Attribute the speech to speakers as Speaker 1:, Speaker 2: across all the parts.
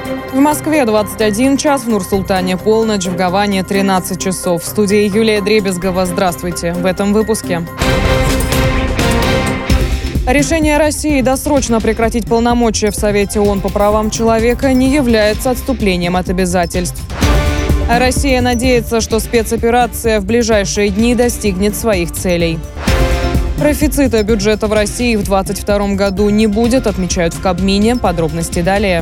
Speaker 1: В Москве 21 час, в Нур-Султане полночь, в Гаване 13 часов. В студии Юлия Дребезгова. Здравствуйте. В этом выпуске. Решение России досрочно прекратить полномочия в Совете ООН по правам человека не является отступлением от обязательств. Россия надеется, что спецоперация в ближайшие дни достигнет своих целей. Профицита бюджета в России в 2022 году не будет, отмечают в Кабмине. Подробности далее.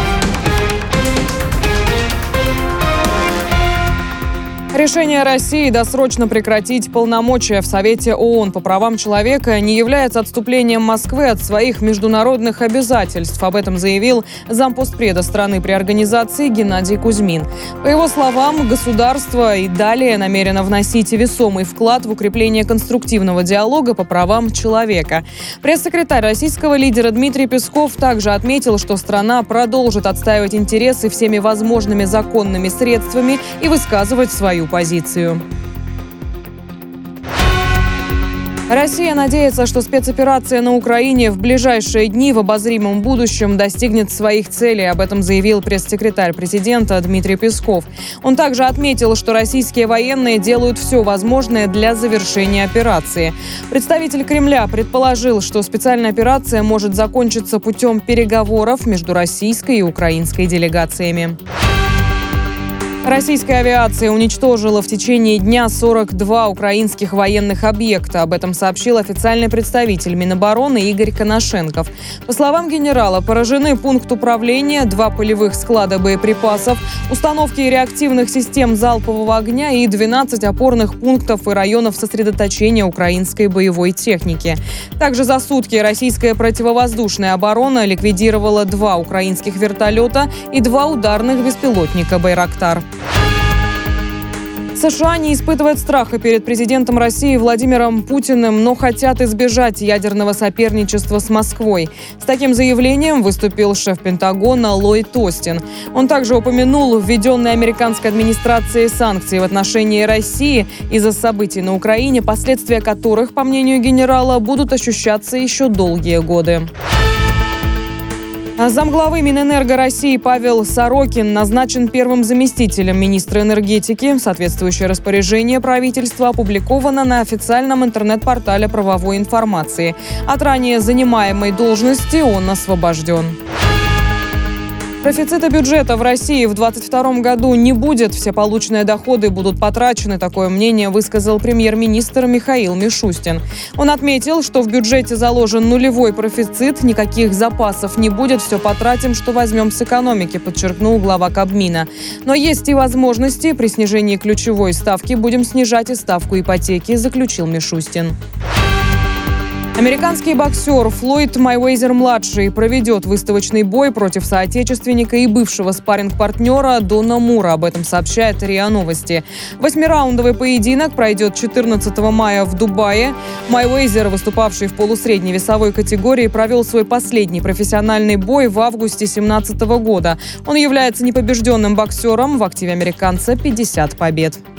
Speaker 1: Решение России досрочно прекратить полномочия в Совете ООН по правам человека не является отступлением Москвы от своих международных обязательств. Об этом заявил зампостпреда страны при организации Геннадий Кузьмин. По его словам, государство и далее намерено вносить весомый вклад в укрепление конструктивного диалога по правам человека. Пресс-секретарь российского лидера Дмитрий Песков также отметил, что страна продолжит отстаивать интересы всеми возможными законными средствами и высказывать свою позицию. Россия надеется, что спецоперация на Украине в ближайшие дни в обозримом будущем достигнет своих целей. Об этом заявил пресс-секретарь президента Дмитрий Песков. Он также отметил, что российские военные делают все возможное для завершения операции. Представитель Кремля предположил, что специальная операция может закончиться путем переговоров между российской и украинской делегациями. Российская авиация уничтожила в течение дня 42 украинских военных объекта. Об этом сообщил официальный представитель Минобороны Игорь Коношенков. По словам генерала, поражены пункт управления, 2 полевых склада боеприпасов, установки реактивных систем залпового огня и 12 опорных пунктов и районов сосредоточения украинской боевой техники. Также за сутки российская противовоздушная оборона ликвидировала 2 украинских вертолета и 2 ударных беспилотника «Байрактар». США не испытывают страха перед президентом России Владимиром Путиным, но хотят избежать ядерного соперничества с Москвой. С таким заявлением выступил шеф Пентагона Ллойд Остин. Он также упомянул введенные американской администрацией санкции в отношении России из-за событий на Украине, последствия которых, по мнению генерала, будут ощущаться еще долгие годы. Замглавы Минэнерго России Павел Сорокин назначен первым заместителем министра энергетики. Соответствующее распоряжение правительства опубликовано на официальном интернет-портале правовой информации. От ранее занимаемой должности он освобожден. Профицита бюджета в России в 2022 году не будет. Все полученные доходы будут потрачены. Такое мнение высказал премьер-министр Михаил Мишустин. Он отметил, что в бюджете заложен нулевой профицит, никаких запасов не будет, все потратим, что возьмем с экономики, подчеркнул глава Кабмина. Но есть и возможности. При снижении ключевой ставки будем снижать и ставку ипотеки, заключил Мишустин. Американский боксер Флойд Мейуэзер-младший проведет выставочный бой против соотечественника и бывшего спарринг-партнера Дона Мура. Об этом сообщает РИА Новости. 8-раундовый поединок пройдет 14 мая в Дубае. Мейуэзер, выступавший в полусредней весовой категории, провел свой последний профессиональный бой в августе 2017 года. Он является непобежденным боксером. В активе американца 50 побед.